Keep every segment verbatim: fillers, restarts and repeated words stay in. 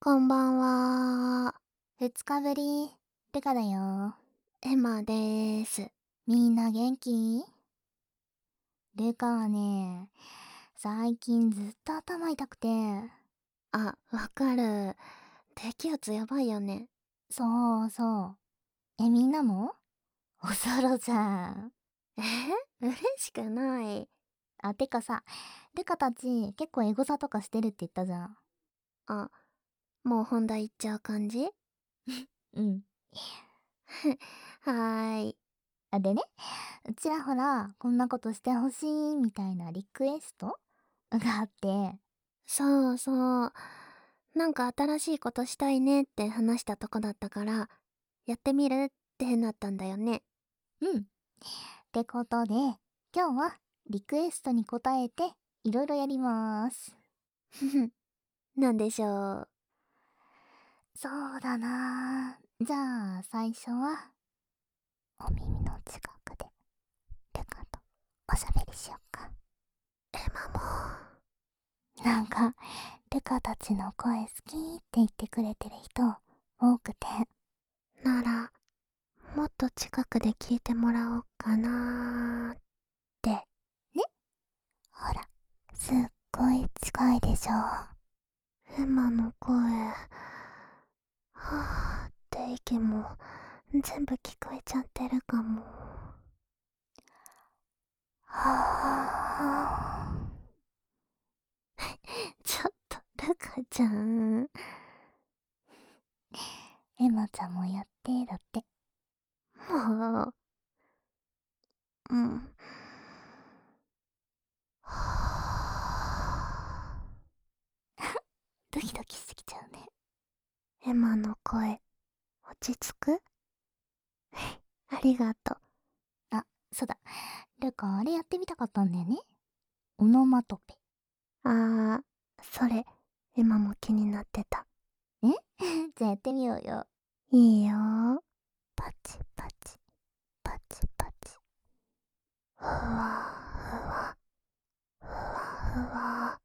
こんばんは。 二日ぶり、ルカだよ。 エマでーす。 みんな元気？ルカはね、最近ずっと頭痛くて。 あ、わかる。低気圧やばいよね。 そうそう。え、みんなも？おそろじゃん。 え嬉しくない。 あ、てかさ、ルカたち結構エゴサとかしてるって言ったじゃん。 あ、もう本題いっちゃう感じ？ うん。 はーい。 あ、でね、うちらほら、こんなことしてほしいみたいなリクエストがあって。 そうそう。なんか新しいことしたいねって話したとこだったから、やってみるってなったんだよね。 うん。ってことで、今日はリクエストに答えていろいろやりまーす。 ふふ。なんでしょう。 そうだなぁ。じゃあ最初は、お耳の近くでルカとおしゃべりしよっか。 エマも。 なんか、ルカたちの声好きって言ってくれてる人多くて。 なら、もっと近くで聞いてもらおうかなーって。 ね？ほら、すっごい近いでしょ。 エマの声、はぁって息も全部聞こえちゃってるかも。 はちょっと、ルカちゃん。 ぁ。エマちゃんもやってだって。 もう、うん。はドキドキしてきちゃうね。 ぁエマの声、落ち着く？ありがとう。 あ、そうだ。ルカあれやってみたかったんだよね。オノマトペ。 あー、それ、エマも気になってた。 えじゃあやってみようよ。 いいよー。パチパチ、パチパチ。ふわふわ、ふわふわ。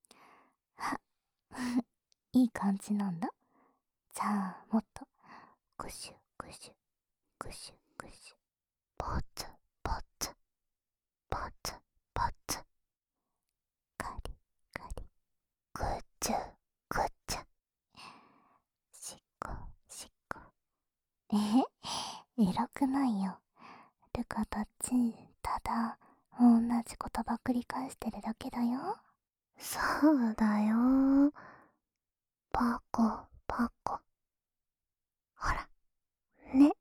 いい感じなんだ。じゃあもっとクシュクシュクシュクシュ。 ポツポツ、ポツポツ。 カリカリ。 ぐちゅぐちゅ。 しっこしっこ。え偉くないよ。ルカたちただ同じ言葉繰り返してるだけだよ。 そうだよ。パコパコ。ほら、ね。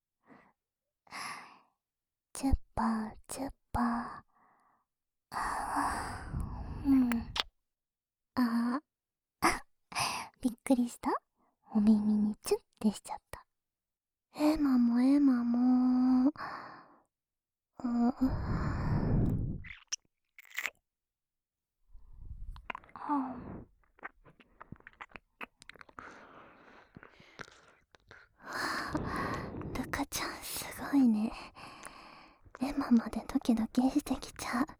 チュッパチュッパ。あーうん。 あびっくりした？お耳にチュッてしちゃった。 ー、エマもエマも。うん、ルカちゃんすごいね。エマまでドキドキしてきちゃう。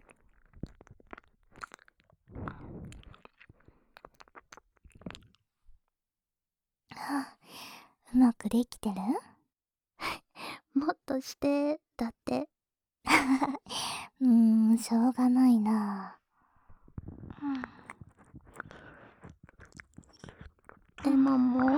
はあ、うまくできてる？ もっとして、だって。 うーん、しょうがないな。 エマも。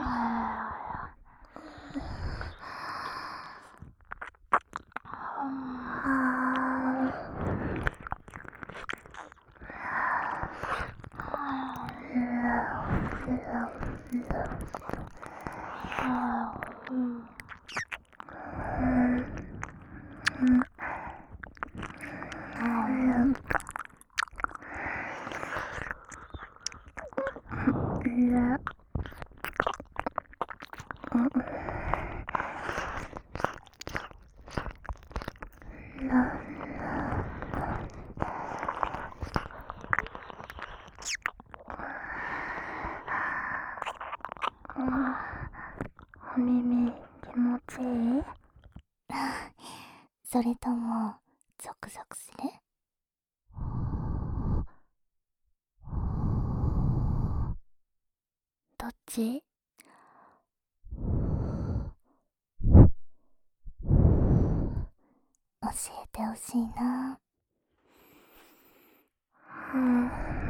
お耳気持ちいい？ それともゾクゾクする？ どどっち？ 教えてほしいな。 うん。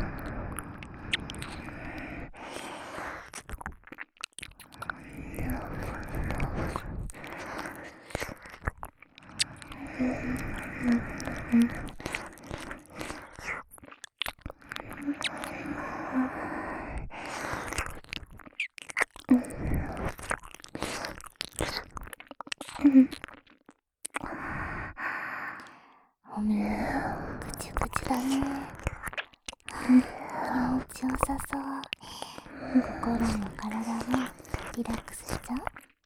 お耳ぐちゅぐちゅだね。気持ちよさそう。心も体もリラックスしちゃう。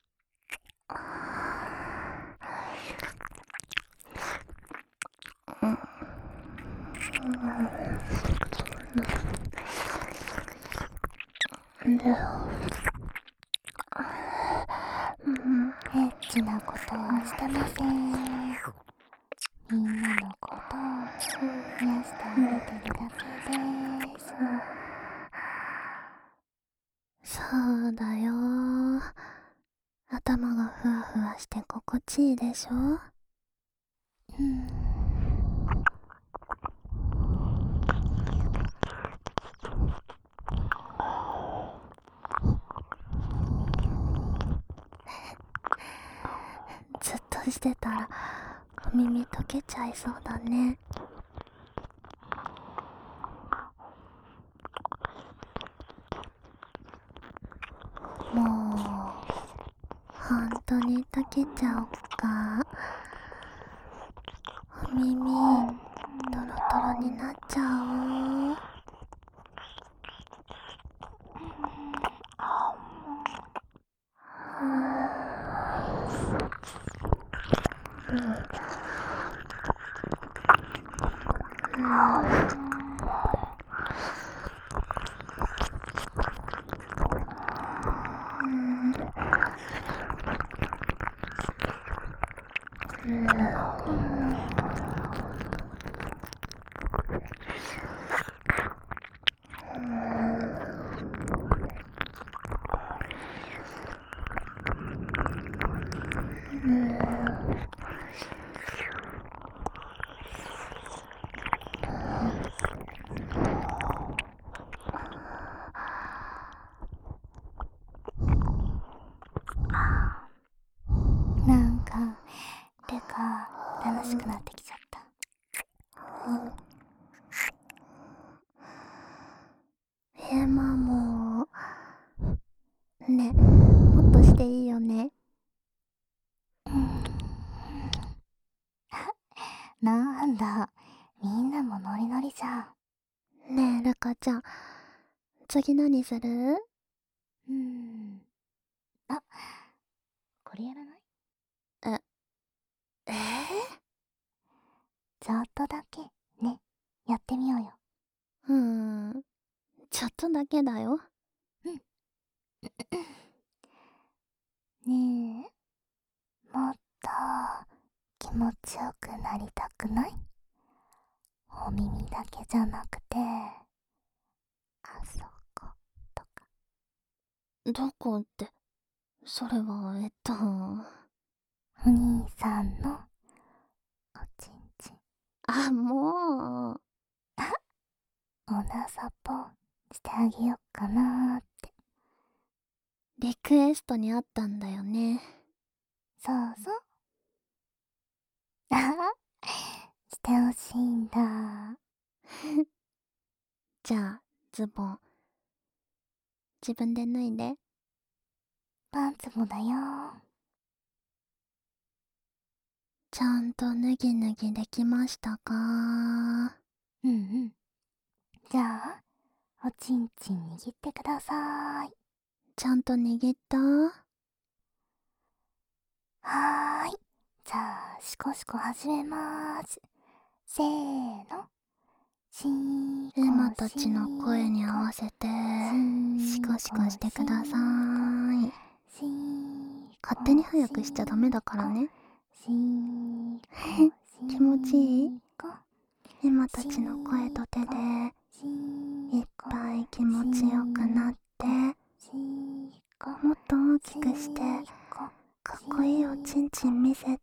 エッチなことはしてません。みんなのことを癒してあげてるだけです。 そうだよ。頭がふわふわして心地いいでしょ？ うん。 ずっとしてたらお耳溶けちゃいそうだね。もう本当に溶けちゃおっか。お耳トロトロになっちゃおう。 なんかルカ楽しくなってきちゃった。 エマもね、もっとしていいよね。 なんだ、みんなもノリノリじゃん。 ねえルカちゃん、次何する？ うーん。あ、これやらない？ え、えー、 ちょっとだけね、やってみようよ。 うーん、ちょっとだけだよ。 ねえ、もっと気持ちよくなりたくない？お耳だけじゃなくて、あそことか。 どこって、それはえっとお兄さんのおちんちん。 あ、もうおなさぽしてあげよっかなーって。 リクエストにあったんだよね。 そうそう。あはしてほしいんだ。 じゃあズボン自分で脱いで。 パンツもだよ。 ちゃんと脱ぎ脱ぎできましたか？ うんうん。じゃあ、おちんちん握ってください。 ちゃんと握った？ はーい。じゃあ、シコシコ始めまーす。せーの。シーコエマたちの声に合わせてシコシコしてくださーい。 シーコ勝手に早くしちゃダメだからね。 シーコ気持ちいい？ シーコエマたちの声と手でいっぱい気持ちよくなってきくして、かっこいいおちんちん見せて。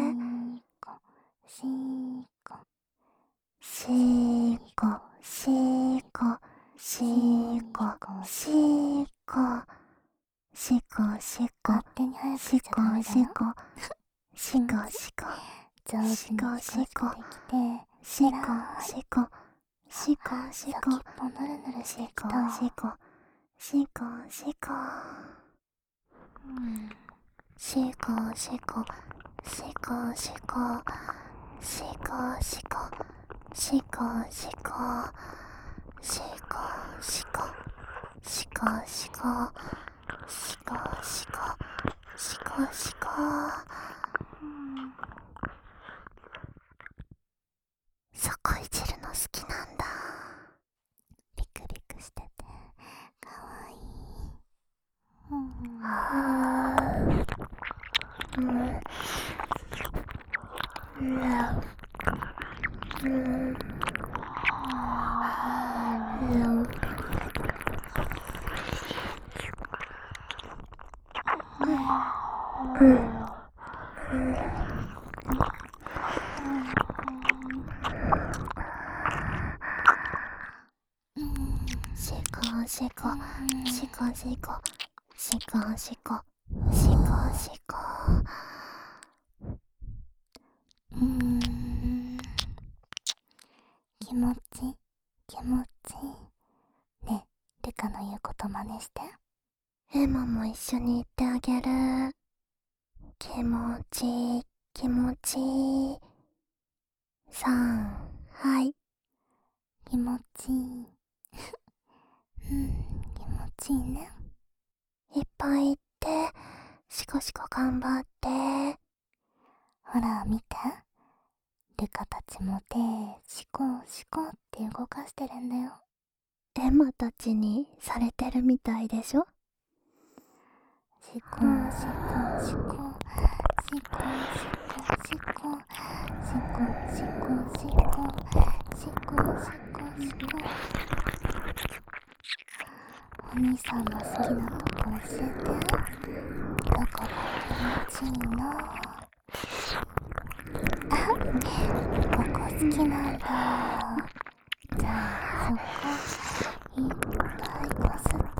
しーこしーこしーこしーこしーこしこしこ勝手に早くししちゃダメだよ。 こしこしこしこ上手にしこしこできて、 しこしこしこしこ先っぽぬるぬるしてしこきた。 しこしこしこしこしこしこしこしこしこしこしこしこしこしこしこしこしこしこしこそこいじるの好きなんだ。 ビクビクしててかわいい。うんはぁうんうんうんしこしこしこしこしこしこしこしこうーん気持ち気持ちねえ、ルカの言うこと真似して。 エマも一緒に言ってあげる。気持ちいい気持ちいい。さんはい気持ちいいうん気持ちいいね。 いっぱい言ってしこしこ頑張って。 ほら見て、ルカたちも手シコシコって動かしてるんだよ。 エマたちにされてるみたいでしょ。 シコシコシコシコシコシコシコシコシコシコシコシコ。お兄さんの好きなとこ教えて。どこが気持ちいいの？あ、ここ好きなんだ。じゃあそこいっぱいこすって。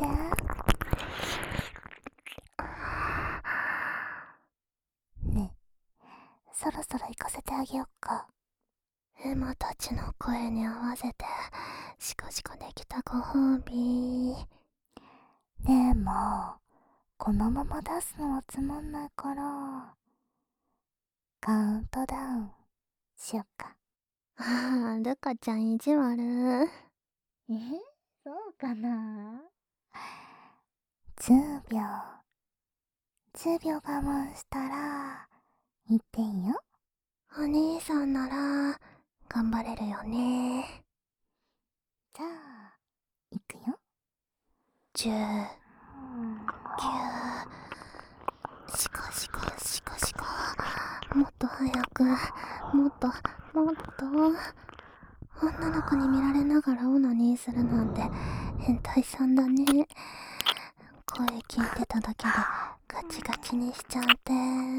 ねえ、そろそろ行かせてあげよっか。 エマたちの声に合わせてシコシコできたご褒美。 でもこのまま出すのはつまんないからカウントダウンしよっか。 ああ、ルカちゃん意地悪。 え、そうかな。じゅうびょうじゅうびょう我慢したらいっていいよ。 お兄さんなら頑張れるよね。 じゃあいくよ。 じゅうきゅうシコシコシコシコ。もっと早くもっともっと。女の子に見られながらオナニーするなんて変態さんだね。声聞いてただけでガチガチにしちゃって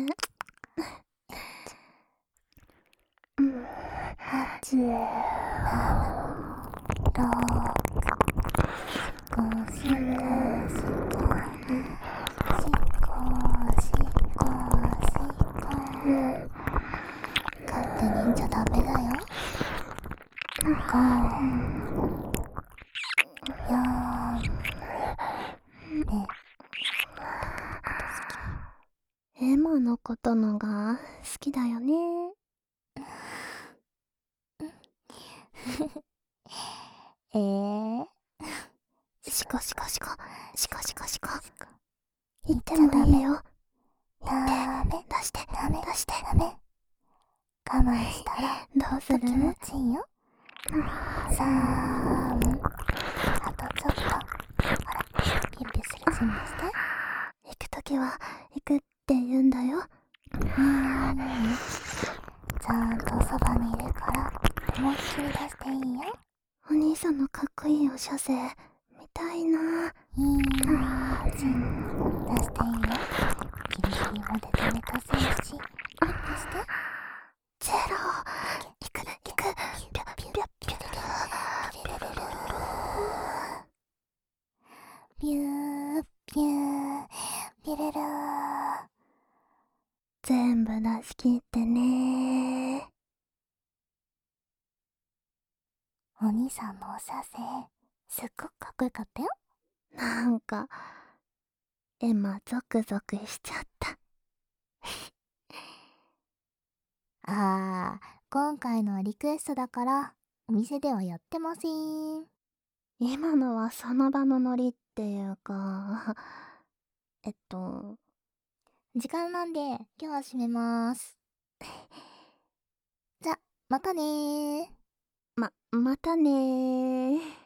うんはち、なな、ろく、ご、しこしこしこしこしこ。勝手に言っちゃダメだよ。ご、よん、ねえ、 エマのことのが好きだよね。 えー、 シコシコシコシコシコシコ。 言っ言ってもいいよ。 ダメ出してダメ出してダメ。我慢したらどうする？ 気持ちいいよ。さん、あとちょっと。ほら、ピュピュする準備して。 行くときは行くって言うんだよ。 うーん、ちゃんとそばにいるから思いっきり出していいよ。 お兄さんのかっこいいお射精見痛いな。 いいちん出していいよ。ギリギリまで止めたせいし出して。 ゼロ。いくいく。ピュピュピュピュピュピューピューピュルルー。 全部出し切ってね。 お兄さんのお射精すっごくかっこよかったよ。 なんかエマゾクゾクしちゃった。 あー、今回のはリクエストだからお店ではやってません。 今のはその場のノリっていうか、えっと時間なんで今日は閉めます。じゃ、またねー。 ままたねー。